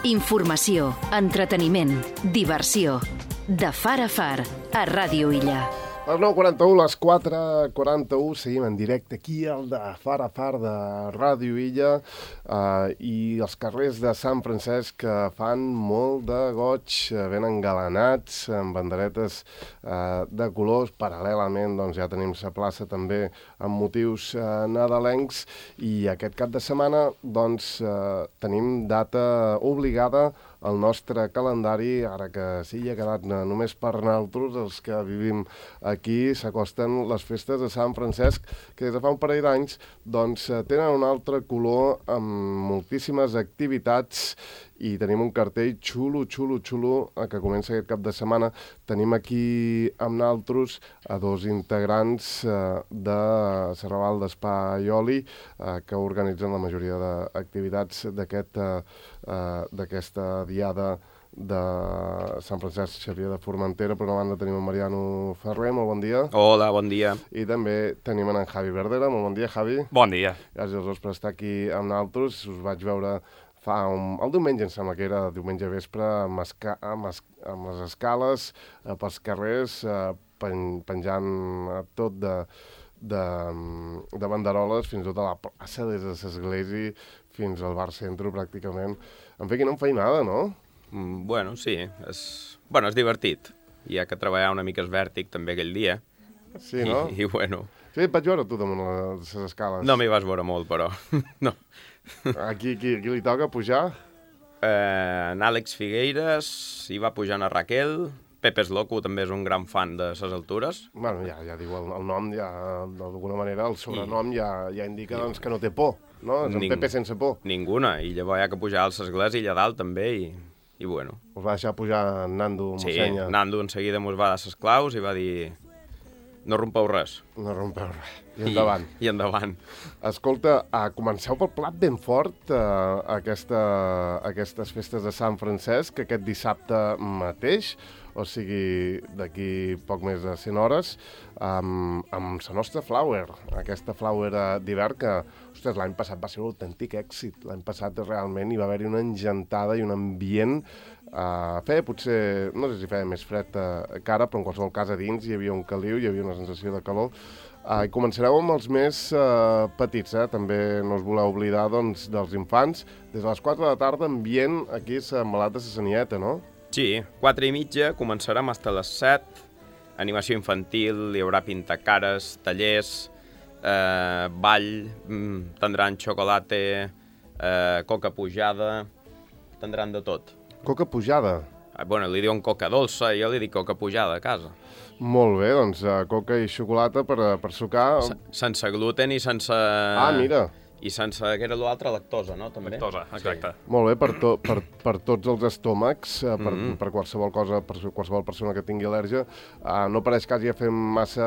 Informació, entreteniment, diversió. De far a far, a Ràdio Illa. Les 9:41, les 4:41, seguim en directe aquí al de Far a Far de Ràdio Illa i els carrers de Sant Francesc que fan molt de goig, ben engalanats, amb banderetes de colors. Paral·lelament doncs, ja tenim la plaça també amb motius nadalencs i aquest cap de setmana doncs, tenim data obligada al nostre calendari, ara que sí, ha quedat només per nosaltres, els que vivim aquí, s'acosten les festes de Sant Francesc, que des de fa un parell d'anys doncs, tenen un altre color amb moltíssimes activitats i tenim un cartell xulo, que comença aquest cap de setmana. Tenim aquí amb nosaltres a dos integrants de Serraval d'Espa i Oli, que organitzen la majoria d'activitats d'aquesta diada de Sant Francesc Xavier de Formentera. Per una banda tenim en Mariano Ferrer, molt bon dia. Hola, bon dia. I també tenim en Javi Verdera, molt bon dia, Javi. Bon dia. Gràcies als dos per estar aquí amb nosaltres. Us vaig veure el diumenge, em sembla que era diumenge vespre, amb les escales, pels carrers, penjant tot de banderoles fins a tota la plaça, des de l'església fins al bar centre, pràcticament. En fi, quina enfeinada, no? Bueno, sí, és divertit. Hi ha que treballar una mica esvèrtic també aquell dia. Sí, no? I bueno... Sí, et vaig veure tu damunt les escales. No m'hi vas veure molt, però... no. Aquí li toca pujar? En Àlex Figueires, hi va pujant a Raquel, Pepe Sloco també és un gran fan de les altures. Bueno, ja diu el nom, ja d'alguna manera el sobrenom ja indica doncs, que no té por, no? És un Pepe sense por. Ninguna, i llavors hi ha que pujar a l'església allà dalt també, i bueno. Us va deixar pujar Nando Mossenya. Sí, Nando en seguida mos va dar les claus i va dir... No rompeu res. No rompeu res. I endavant. I endavant. Escolta, comenceu pel plat ben fort aquestes festes de Sant Francesc, aquest dissabte mateix, o sigui, d'aquí poc més de 100 hores, amb la nostra Flower, aquesta Flower d'hivern que, ostres, l'any passat va ser un autèntic èxit. L'any passat realment hi va haver-hi una engentada i un ambient. Feia potser, no sé si feia més fred que ara, però en qualsevol cas a dins hi havia un caliu, hi havia una sensació de calor. I començareu amb els més petits, també no us voleu oblidar doncs, dels infants. Des de les 4 de la tarda, ambient aquí a Sant Malat de la Sanieta, no? Sí, 4:30, començarem fins a les 7. Animació infantil, hi haurà pintacares, tallers, ball, tindran xocolata, coca pujada, tindran de tot. Coca pujada? Bueno, li diuen coca dolça, jo li dic coca pujada a casa. Molt bé, doncs coca i xocolata per sucar. Sense gluten i sense... Mira. I sense, que era l'altre, lactosa, no? També? Lactosa, exacte. Sí. Molt bé, per tots els estómacs, per qualsevol cosa, per qualsevol persona que tingui al·lèrgia. No pareix que hagi de fer massa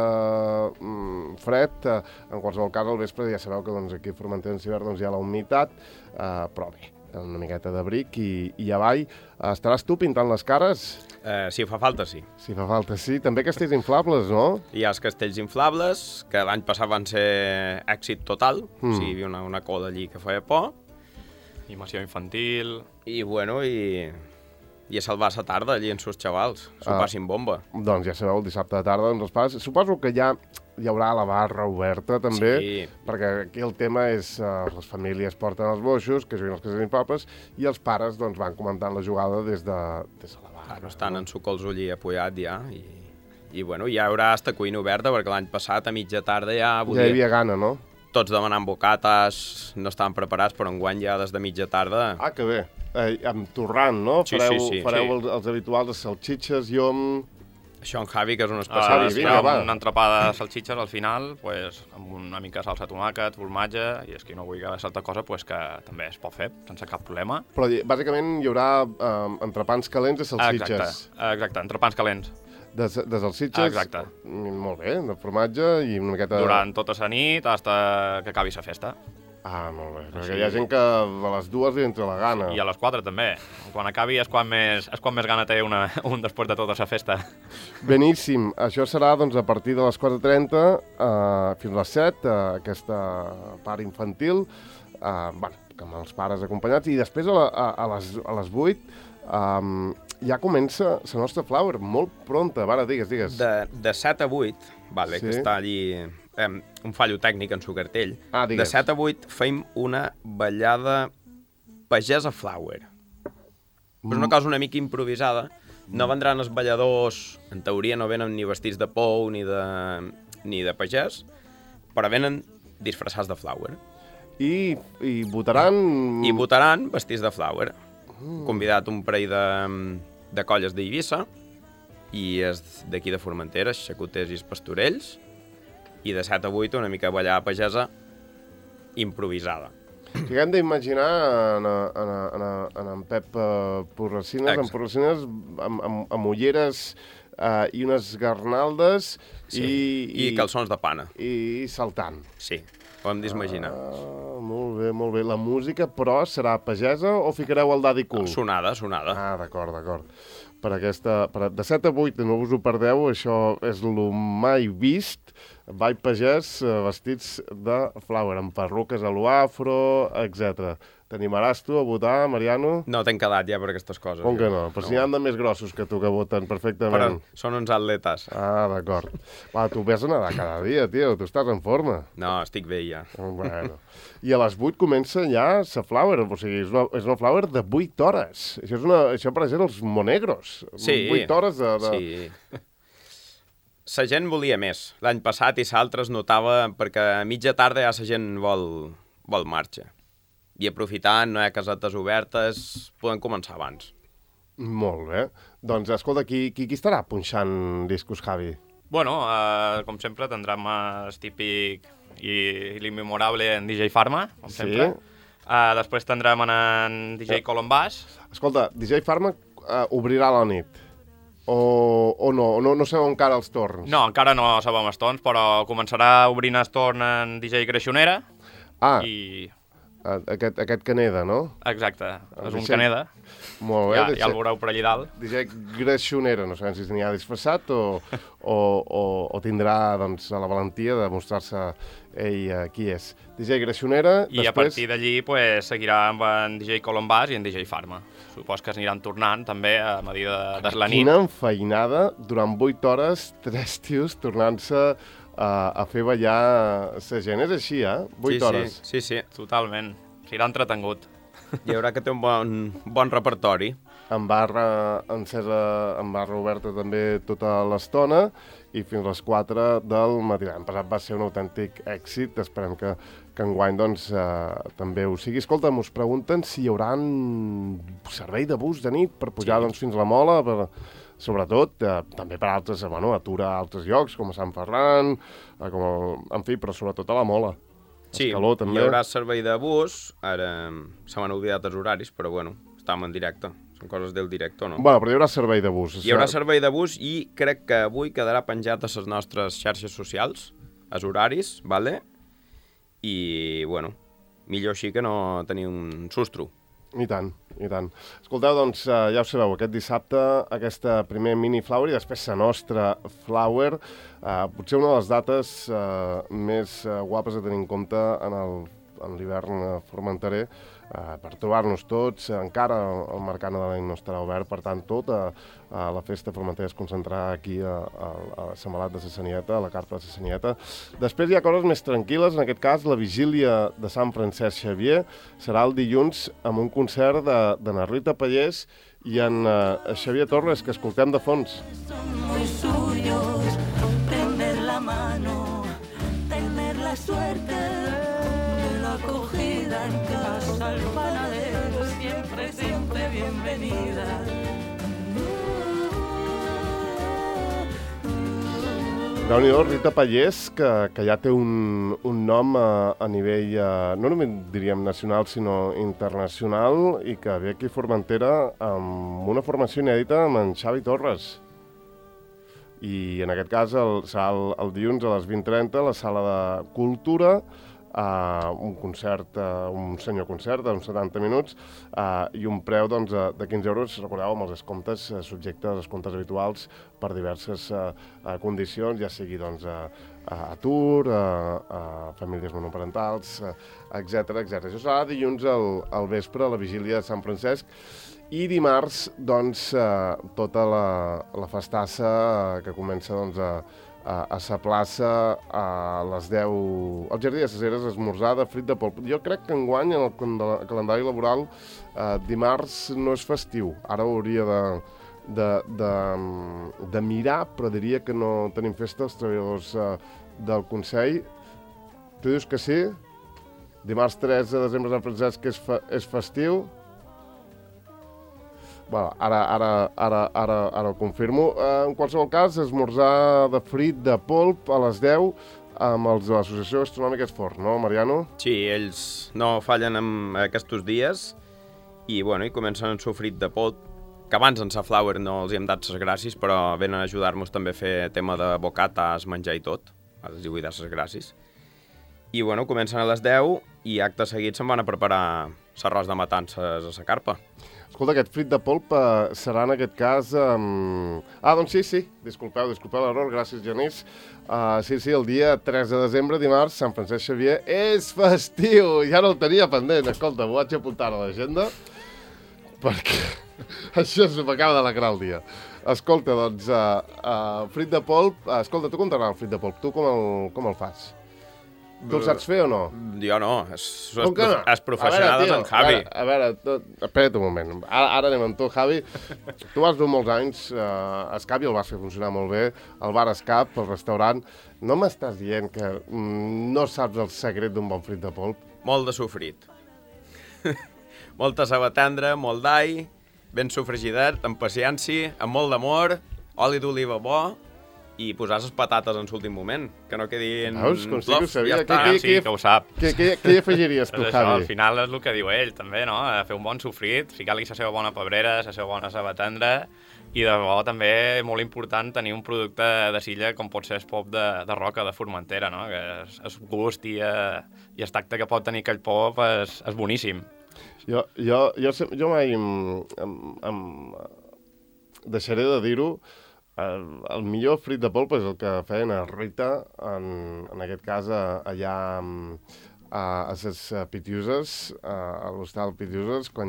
fred. En qualsevol cas, al vespre ja sabeu que doncs, aquí a Formentera en Civert doncs, hi ha la humitat, però bé, una miqueta d'abric i avall. Estaràs tu pintant les cares? Si fa falta, sí. Si fa falta, sí. També castells inflables, no? Hi ha els castells inflables, que l'any passat van ser èxit total. O sigui, hi havia una coda allí que feia por. Animació infantil. I, bueno, i a salvar la tarda allí amb els xavals. S'ho passin bomba. Doncs ja sabeu, el dissabte de tarda, doncs els pares... Suposo que ja hi haurà la barra oberta, també, perquè aquí el tema és les famílies porten els boixos, que juguen els castells inflables, i els pares doncs, van comentant la jugada des de la barra. No estan en suc els ulls apoyat ja, i bueno, ja hi haurà hasta cuina oberta, perquè l'any passat a mitja tarda ja... Ja hi havia gana, no? Tots demanant bocates, no estaven preparats, però enguany ja des de mitja tarda... Que bé. Amb torrant, no? Sí. Fareu els habituals de salxitxes, llom... Això en Javi, que és un especialista. Una entrepada de salxitxes al final, pues, amb una mica de salsa de tomàquet, formatge, i és que no vulgui certa cosa, pues, que també es pot fer sense cap problema. Però bàsicament hi haurà entrepans calents de salsitxes. Exacte, entrepans calents. De salsitxes? Exacte. Molt bé, de formatge i una miqueta... Durant tota la nit, fins que acabi la festa. Molt bé, perquè hi ha gent que a les 2 li entra la gana. I a les 4 també. Quan acabi és quan més gana té un després de tota la festa. Beníssim. Això serà doncs, a partir de les 4:30 fins a les 7, aquesta part infantil. amb els pares acompanyats, i després a les 8 ja comença la nostra Flower, molt pronta. Vale, digues. De 7 a 8, vale, Sí. que està allí un fallo tècnic en su cartell. Digues. De 7 a 8 feim una ballada pagesa Flower. És una cosa una mica improvisada. No vendran els balladors, en teoria no venen ni vestits de pou ni de pagès, però venen disfressats de Flower. I votaran... I votaran vestits de Flower. Convidat un parell de colles d'Eivissa, i és d'aquí de Formentera, xacoters i pastorells, i de 7 a 8 una mica ballada pagesa improvisada. Que hem d'imaginar en en Pep Porracines, Exacte. en Porracines amb ulleres i unes garnaldes I calçons de pana. i saltant. Sí, ho hem d'imaginar. Molt bé. La música, però, serà pagesa o ficareu el Daddy Cool? Sonada. D'acord. De 7 a 8, no us ho perdeu, això és el mai vist, ball pagès vestits de Flower, amb perruques a l'afro, etc. T'animaràs tu a votar, Mariano? No t'he quedat ja per aquestes coses. Com que no? Però si n'hi ha de més grossos que tu que voten perfectament. Però són uns atletes. D'acord. Va, tu ves a nedar cada dia, tio, tu estàs en forma. No, estic bé ja. Bueno. I a les 8 comença ja la Flower, o sigui, és una Flower de 8 hores. Això per exemple els monegros. Sí. 8 hores de... Sí. La gent volia més. L'any passat i l'altre es notava perquè a mitja tarda ja la gent vol marxa. I aprofitant, no hi ha casetes obertes, poden començar abans. Molt bé. Doncs, escolta, qui estarà punxant discos, Javi? Bueno, com sempre, tindrem el típic i l'immemorable en DJ Farma, com sempre. Després tindrem en DJ Colombàs. Escolta, DJ Farma obrirà a la nit. O no sabeu encara els torns? No, encara no sabem els torns, però començarà obrint el torn en DJ Greixonera. I... Aquest Caneda, no? Exacte, és un Caneda. Molt bé. Ja el veureu per allà dalt. DJ Greixonera, no sabem si n'hi ha disfressat o tindrà doncs, la valentia de mostrar-se ell qui és. DJ Greixonera... I a partir d'allí pues, seguirà amb en DJ Colombàs i en DJ Farma. Supos que s'aniran tornant també a medida de la nit. Quina enfeinada, durant 8 hores, 3 tios tornant-se a fer ballar la gent. És així, 8 hores. Sí. Totalment. Serà entretengut. Hi haurà que té un bon repertori. Amb barra encesa, amb barra oberta també tota l'estona i fins a les 4 del matí. L'any passat va ser un autèntic èxit. Esperem que enguany doncs, també ho sigui. Escolta'm, us pregunten si hi haurà servei de bus de nit per pujar doncs, fins a la Mola, sobretot, també per aturar a altres llocs, com a Sant Ferran, en fi, però sobretot a la Mola. Sí, Escaló, també. Hi haurà servei de bus, ara se m'han oblidat els horaris, però bueno, estàvem en directe. Són coses del directe, no? Bueno, però hi haurà servei de bus. Hi haurà servei de bus i crec que avui quedarà penjat a les nostres xarxes socials, els horaris, vale? I, bueno, millor així que no tenir un sustro. I tant. Escolteu, doncs, ja ho sabeu, aquest dissabte, aquesta primer mini Flower i després la nostra Flower, potser una de les dates més guapes a tenir en compte en l'hivern formenterer, per trobar-nos tots. Encara el mercat nadalenc no estarà obert, per tant, tota la festa formentera es concentrarà aquí a Sant Malat de la Sanieta, a la carpa de la Sanieta. Després hi ha coses més tranquil·les, en aquest cas la vigília de Sant Francesc Xavier serà el dilluns amb un concert de na Rita Pallés i en Xavier Torres, que escoltem de fons. Son muy suyos, tender la mano, tener la suerte de la acogida en casa, el panadero siempre bienvenida. Déu-n'hi-do, Rita Pallés, que ja té un nom a nivell, no només diríem nacional, sinó internacional, i que ve aquí a Formentera amb una formació inèdita amb en Xavi Torres. I en aquest cas serà el dilluns a les 20:30 a la Sala de Cultura, un concert, un senyor concert d'uns 70 minuts i un preu doncs, de 15 euros, recordeu, amb els descomptes subjectes als descomptes habituals per diverses condicions, ja sigui doncs, atur, famílies monoparentals, etc. Això serà dilluns al vespre a la vigília de Sant Francesc i dimarts doncs, tota la festassa que comença doncs, a sa plaça a les 10, al Jardí de ses Eres, esmorzar de frit de polp. Jo crec que enguany en el calendari laboral dimarts no és festiu, ara ho hauria de mirar, però diria que no tenim festa els treballadors del Consell. Tu dius que sí? Dimarts 3 de desembre Sant Francesc és festiu? Bueno, ara ho confirmo. En qualsevol cas, esmorzar de frit de polp a les 10 amb els de l'Associació Gastronòmica Esforç, no, Mariano? Sí, ells no fallen en aquests dies i comencen en sofrit de polp, que abans en Saflower no els hi hem dat les gràcies, però venen a ajudar-nos també a fer tema de bocates, menjar i tot. Ara els hi vull dar les gràcies. I comencen a les 10 i acte seguit se'n van a preparar l'arròs de matances a la carpa. Escolta, aquest frit de polp serà en aquest cas... doncs sí, disculpeu l'error, gràcies Genís. Sí, el dia 3 de desembre, dimarts, Sant Francesc Xavier, és festiu! Ja no el tenia pendent, escolta, m'ho vaig apuntar a l'agenda, perquè això m'acaba d'alegrar el dia. Escolta, doncs, frit de polp... Escolta, tu com t'agrada el frit de polp? Tu com el fas? Tu el saps fer o no? Jo no, és professional en Javi. A veure, espera't un moment. Ara anem amb tu, Javi. Tu vas dur molts anys a Escap i el vas fer funcionar molt bé. El bar Escap, el restaurant. No m'estàs dient que no saps el secret d'un bon frit de polp? Molt de sofrit. Molta ceba tendra, molt d'all, ben sofregidet, amb paciència, amb molt d'amor, oli d'oliva bo, i posar les patates en l'últim moment, que no quedin... Veus, com sí que ho sabia. Sí, que ho sap. Què hi afegiries tu, Javi? Al final és el que diu ell, també, no? Fer un bon sofrit, ficar-li la seva bona pebrera, la seva bona ceba tendra, i de debò també molt important tenir un producte de Silla com pot ser el pop de roca, de Formentera, no? Que és gust i el tacte que pot tenir aquell pop és boníssim. Jo mai em deixaré de dir-ho. El millor frit de polp és el que feien a Rita, en aquest cas allà a les Pitiuses, a l'hostal Pitiuses, quan...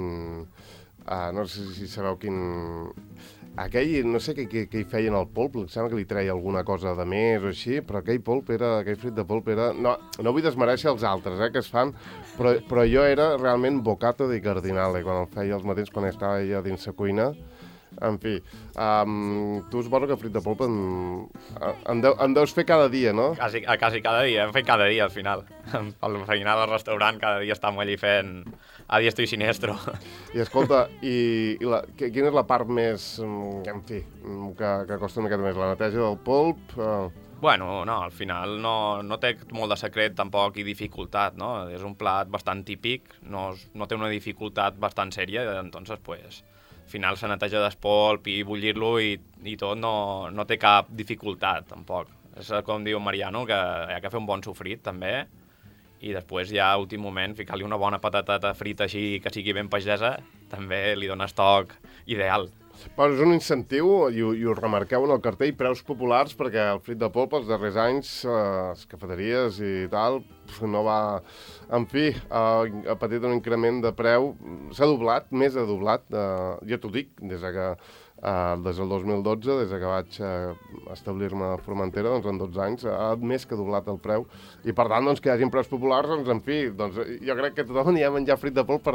no sé si sabeu quin... Aquell, no sé què hi feien al polp, em sembla que li treia alguna cosa de més o així, però aquell frit de polp era... No vull desmereixer els altres, que es fan, però jo era realment bocato di cardinale, quan el feia els matins, quan estava allà dins la cuina. En fi, tu suposo que frit de polp en deus fer cada dia, no? Quasi cada dia, hem fet cada dia al final. El feinar del restaurant cada dia estem allí fent a diestro i siniestro. I escolta, quina és la part més, en fi, que costa una miqueta més? La neteja del polp? Bueno, no, al final no té molt de secret tampoc i dificultat, no? És un plat bastant típic, no té una dificultat bastant sèria, entonces, pues... Al final la neteja del polp i bullir-lo i tot no té cap dificultat, tampoc. És com diu Mariano, que hi ha que fer un bon sofrit, també, i després ja, a últim moment, ficar-li una bona patateta frita així que sigui ben pagesa, també li dona toc ideal. Però és un incentiu, i ho remarqueu en el cartell, preus populars, perquè el frit de polp els darrers anys, les cafeteries i tal, no va... En fi, ha patit un increment de preu, s'ha doblat, més ha doblat, jo t'ho dic, des del 2012, des que vaig establir-me a Formentera, doncs en 12 anys, ha més que doblat el preu, i per tant, doncs, que hi hagin preus populars, doncs, en fi, doncs, jo crec que tothom anirà a menjar frit de polp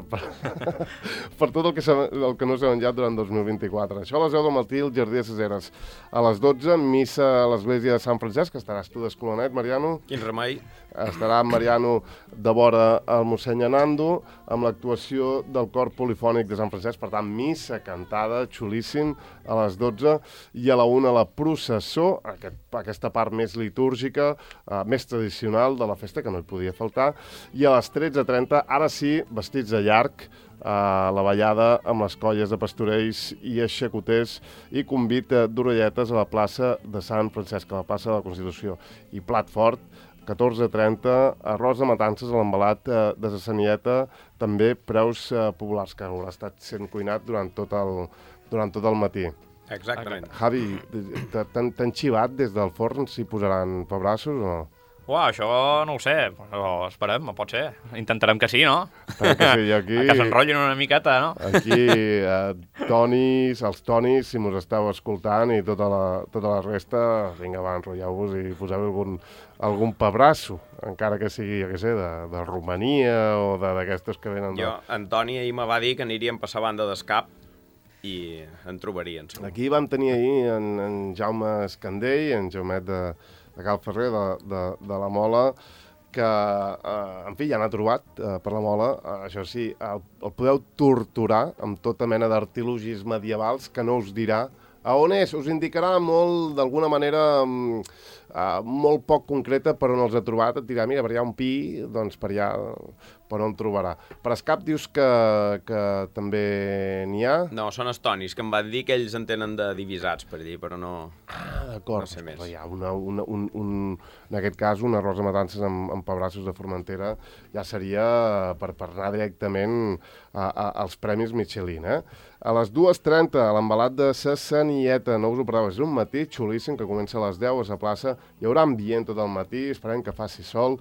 per tot el que no s'ha menjat durant 2024. Això a les 10 del matí, al Jardí de ses Eres. A les 12, missa a l'església de Sant Francesc, que estaràs tu d'escolonet, Mariano. Quin remei. Estarà Mariano de vora al mossèn Anando, amb l'actuació del cor polifònic de Sant Francesc, per tant, missa cantada, xulíssim, a les 12, i a la 1 la processó, aquesta part més litúrgica, més tradicional de la festa, que no hi podia faltar, i a les 13:30, ara sí, vestits de llarg, la ballada amb les colles de pastorells i aixecoters i convit d'orelletes a la plaça de Sant Francesc, a la plaça de la Constitució. I plat fort, 14,30, arròs de matances a l'embalat de la Sanieta, també preus populars, que haurà estat sent cuinat durant tot el matí. Exactament. Javi, t'han xivat des del forn si posaran pebrassos o no? Uau, això no ho sé, però esperem, pot ser. Intentarem que sí, no? Esperem que sí, aquí... Que s'enrotllin una miqueta, no? Aquí, els Tonis, si mos esteu escoltant, i tota la resta, vinga, va, enrotlleu-vos i poseu algun pebrasso, encara que sigui, jo què sé, de Romania o d'aquestes que venen... Jo, Antoni ahir me va dir que aniríem per la banda d'escap i en trobarien. Aquí vam tenir ahir en Jaume Escandell, en Jaumet de Cal Ferrer, de la Mola, que, en fi, ja n'ha trobat per la Mola. Això sí, el podeu torturar amb tota mena d'artilogis medievals que no us dirà a on és. Us indicarà molt, d'alguna manera, molt poc concreta per on els ha trobat. Et dirà, mira, per allà un pi, doncs per allà per on trobarà. Per escap dius que també n'hi ha? No, són estonis, que em van dir que ells en tenen de divisats per allí, però no... Ah, d'acord. No sé més. Hi ha en aquest cas, un arròs de matances amb pebrassos de Formentera ja seria per anar directament als Premis Michelin, eh? A les 2:30, a l'embalat de sa Sanieta, no us ho perdeu, és un matí xulíssim que comença a les 10 a la plaça. Hi haurà ambient tot el matí, esperem que faci sol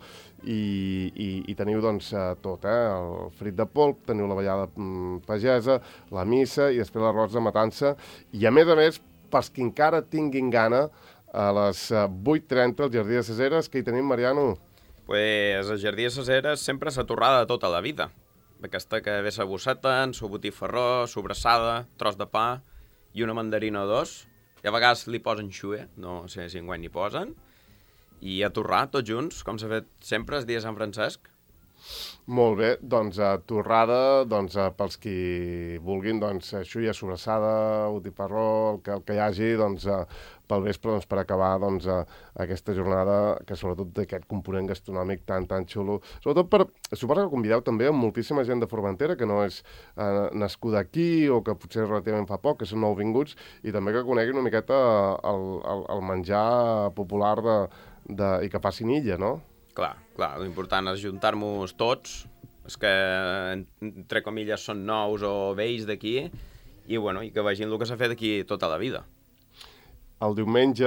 i teniu doncs tot, el frit de polp, teniu la ballada pagesa, la missa i després l'arròs de matança. I a més, pels que encara tinguin gana, a les 8:30 al Jardí de ses Eres, que hi tenim, Mariano? Pues el Jardí de ses Eres sempre s'ha torrada de tota la vida. Aquesta que ve sa bosseta, en su botifarró, sobrassada, tros de pa i una mandarina o dos. I a vegades li posen xue, no sé si enguany n'hi posen. I a torrar, tots junts, com s'ha fet sempre el dia de Sant Francesc. Molt bé, doncs torrada, doncs pels qui vulguin, doncs xulla, sobrassada, botifarró, el que hi hagi, doncs pel vespre, doncs per acabar doncs aquesta jornada que sobretot té aquest component gastronòmic tan xulo. Sobretot per, suposo que convideu també amb moltíssima gent de Formentera que no és nascuda aquí o que potser relativament fa poc, que són nouvinguts, i també que coneguin una miqueta el menjar popular i que facin illa, no? Clar, l'important és juntar-nos tots, els que, entre comilles, són nous o vells d'aquí, i que vegin el que s'ha fet aquí tota la vida. El diumenge,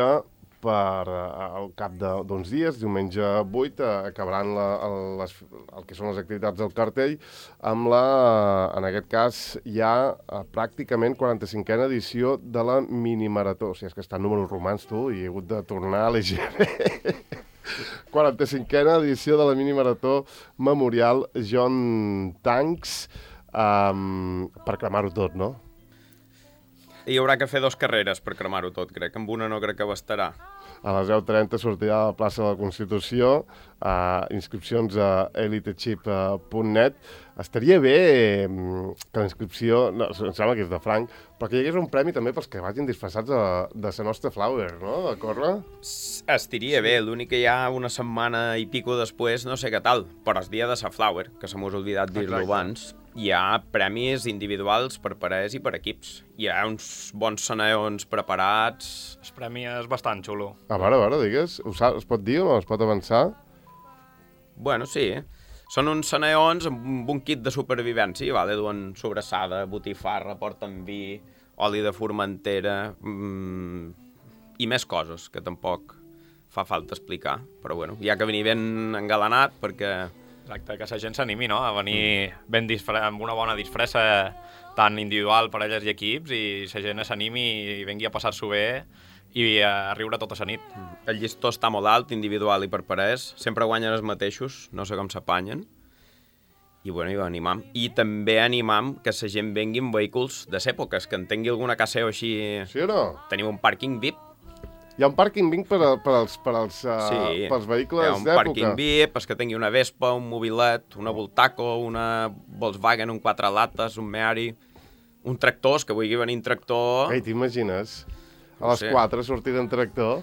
al cap d'uns dies, diumenge 8, acabaran el que són les activitats del cartell amb en aquest cas, ja pràcticament 45a edició de la minimarató. O sigui, és que estan números romans, tu, i he hagut de tornar a l'EGB. 45a edició de la minimarató Memorial John Tanks, per cremar-ho tot, no? Hi haurà que fer 2 carreres per cremar-ho tot, crec. Amb una no crec que bastarà. A les 10:30 sortirà a la plaça de la Constitució, inscripcions a elitechip.net. Estaria bé que la inscripció, no, em sembla que és de franc, però que hi hagués un premi també pels que vagin disfressats de la nostra Flower, no?, de córrer. Estaria bé, l'únic que hi ha una setmana i pico després, no sé què tal, però el dia de la Flower, que se m'ho ha oblidat dir-lo abans, hi ha premis individuals per parelles i per equips. Hi ha uns bons saneons preparats. El premi és bastant xulo. A veure, digues, es pot dir o no? Es pot avançar? Bueno, sí. Són uns saneons amb un kit de supervivència, vale? Duen sobrassada, botifarra, porten vi, oli de Formentera i més coses que tampoc fa falta explicar. Però hi ha que venir ben engalanat perquè... Exacte, que la gent s'animi, no?, a venir ben amb una bona disfressa tant individual, parelles i equips, i la gent s'animi i vengui a passar-s'ho bé i a riure tota la nit. El llistó està molt alt, individual i per parelles. Sempre guanyen els mateixos, no sé com s'apanyen. I animam. I també animam que la gent vengui amb vehicles de l'època, que en tingui alguna casa o així. Sí o no? Tenim un pàrquing VIP. Hi ha un pàrquing VIP pels vehicles d'època. Hi ha un pàrquing VIP, que tingui una Vespa, un mobilet, una Voltaco, una Volkswagen, un 4 lates, un Meari, un tractor, que vulgui venir en tractor... Ei, t'imagines? A les 4 sortir en tractor?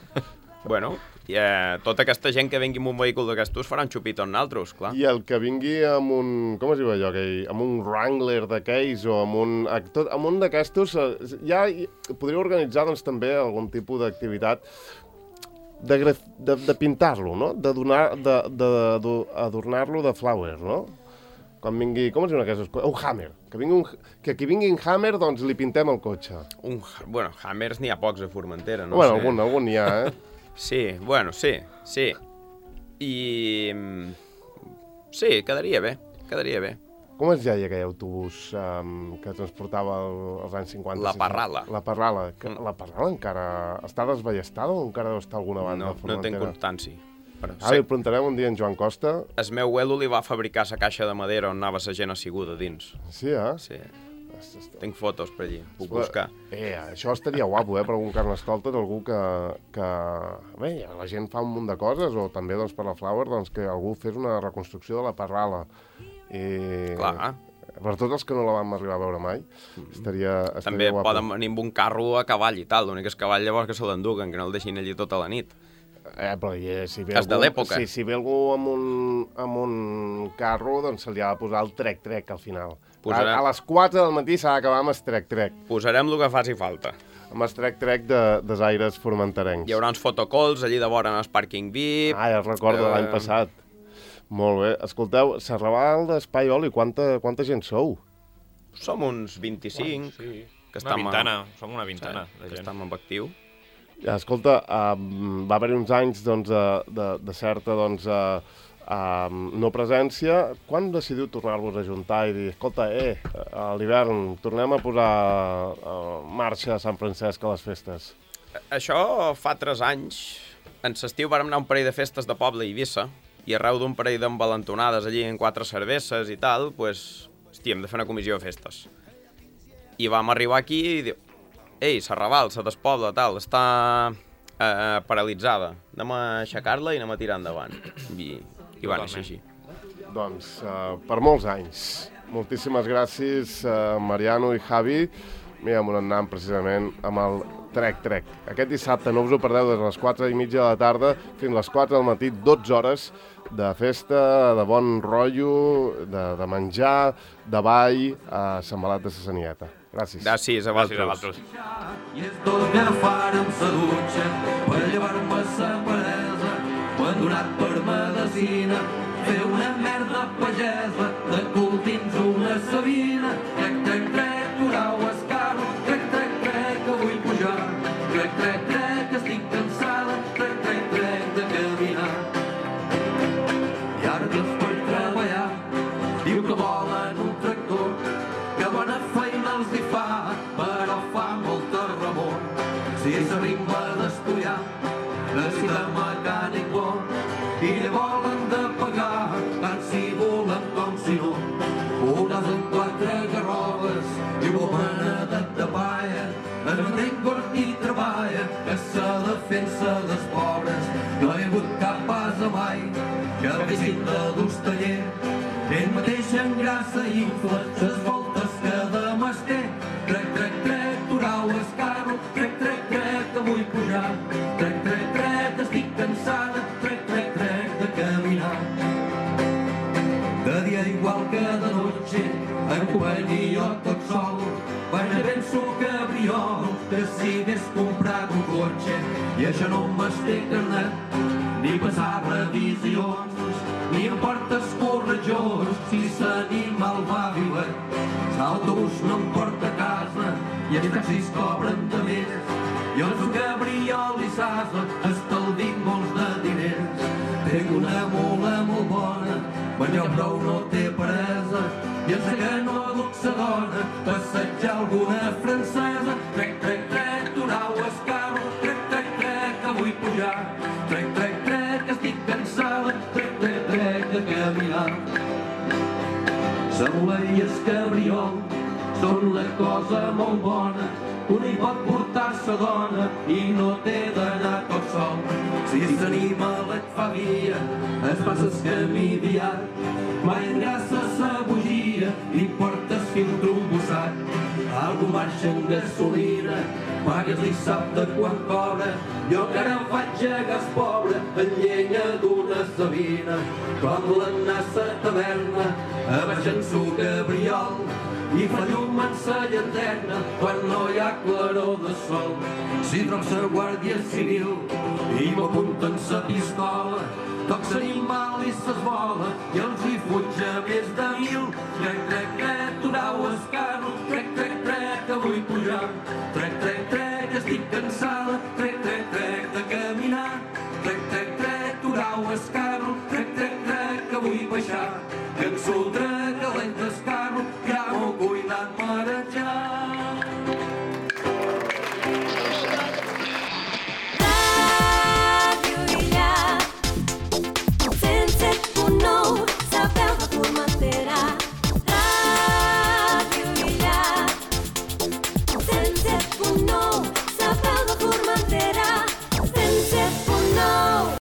Tota aquesta gent que vingui amb un vehicle d'aquestos farà un xupito amb naltros, clar. I el que vingui amb un... Com es diu allò? Amb un Wrangler d'aquells o amb un d'aquestos... Ja podria organitzar doncs, també algun tipus d'activitat de pintar-lo, no? D'adornar-lo de flowers, no? Quan vingui... Com es diuen aquests? Un hammer. Que aquí vingui un hammer, doncs li pintem el cotxe. Bueno, hammers n'hi ha pocs a Formentera, no bueno, sé. Algun n'hi ha, Sí, bueno, sí. I... Sí, quedaria bé. Com es deia aquell autobús que transportava als anys 50? La Parrala. La Parrala. La Parrala encara està desballestada o encara deu estar alguna banda a Formentera? No tinc constància. Li preguntarem un dia en Joan Costa. El meu abuelo li va fabricar la caixa de madera on anava la gent asseguda dins. Sí, Sí. Tinc fotos per allí, puc buscar. Això estaria guapo, per algun carnestoltes, algú que... Bé, la gent fa un munt de coses, o també doncs, per la Flower, doncs, que algú fes una reconstrucció de la Parrala. Clar. Per tots els que no la vam arribar a veure mai, estaria també guapo. poden venir amb un carro a cavall i tal, l'únic és cavall llavors que se l'enduguen, que no el deixin allí tota la nit. Però si ve és de l'època. Si ve algú amb un carro, doncs se li ha de posar el trec-trec al final. A les 4 del matí s'ha d'acabar amb el trec-trec. Posarem el que faci falta. Amb el trec-trec dels aires formenterencs. Hi haurà uns fotocols allí de vora en el pàrquing VIP. Ja el recordo de l'any passat. Molt bé. Escolteu, Serrabal d'Espai Oli, quanta gent sou? Som uns 25. Sí. Som una vintana de gent. Que estem en actiu. Ja, escolta, va haver-hi uns anys doncs, de certa no presència. Quan decidiu tornar-vos a juntar i dir, escolta, a l'hivern tornem a posar marxa a Sant Francesc a les festes? Això fa 3 anys. En l'estiu vàrem anar a un parell de festes de poble a Eivissa i arreu d'un parell d'envalentonades allí en 4 cerveses i tal, doncs, hem de fer una comissió de festes. I vam arribar aquí i diu, Serrabal, la despoble, tal, està paralitzada. Anem a aixecar-la i anem a tirar endavant. I va néixer així. Doncs, per molts anys. Moltíssimes gràcies, Mariano i Javi. Mira, m'ho anàvem precisament amb el trec-trec. Aquest dissabte no us ho perdeu des de les 4:30 de la tarda fins a les 4 del matí, 12 hores de festa, de bon rotllo, de menjar, de ball a Sant Balat de Sassanieta. Gràcies. Gràcies a vosaltres. I és tornar a far-me sa dutxa per llevar-me sa peresa, abandonat per medecina, fer una merda pagesa, de cul dins una sabina, crec, crec, crec, durau escarro, crec, crec, crec, que vull pujar, crec, crec, crec, que estic cansada, crec, crec, crec, de caminar. I ara que els per treballar, diu que volen un tractor, que bona feina els hi fa, però fa molta remor. Si s'arriba d'estudiar, necessita mecànic bo, i li volen de pagar, tant si volen com si no. Unes en 4 garroves i una manedat de paia, es mantenc gord i treballa, que sa defensa dels pobres no hi ha hagut cap asa mai, que visita d'hostaller, ell mateix engrassa i infla ses voltes que demà es té. Trec, trec, trec, durau escarro, trec, trec, trec, que vull pujar, trec, trec, trec, estic cansada, trec, trec, trec, de caminar. De dia igual que de noche, en companyia o tot sol, vaig ben su cabriol, que si hagués comprat un cotxe, i això no m'esté carnet, ni passar revisions, ni em portes corretjors, si l'animal va viure, l'autobús no em porta a casa, i els taxis cobren de més, i els cabriol i s'asa estalvint molts de diners. Tinc una mula molt bona, menjar prou no té peresa, i em sé que no duc sa dona, passejar alguna francesa. Trec, trec, trec, durau escarro, trec, trec, trec, que vull pujar, trec, trec, trec, que estic cansada, trec, trec, trec, de caminar. Sa mula i el cabriol són la cosa molt bona, un hi pot portar sa dona i no té d'anar tot sol. Si l'animalet fa via, es passa el camí viat, mai engrassa sa bugia i portes filtro embossat. Algú marxa amb gasolina, pagues-li sap de quan cobra, jo que ara vaig a gas pobre en llenya d'una sabina. Quan volen anar a sa taverna, abaixen su cabriol, i fa llum en sa llanterna quan no hi ha claror de sol. Si trob sa guàrdia civil i m'apunten sa pistola, toc s'animal i s'esvola i els hi fuig a més de 1000. Trec, trec, trec, turau el carro, trec, trec, trec, que vull pujar. Trec, trec, trec, estic cansada, trec, trec, trec,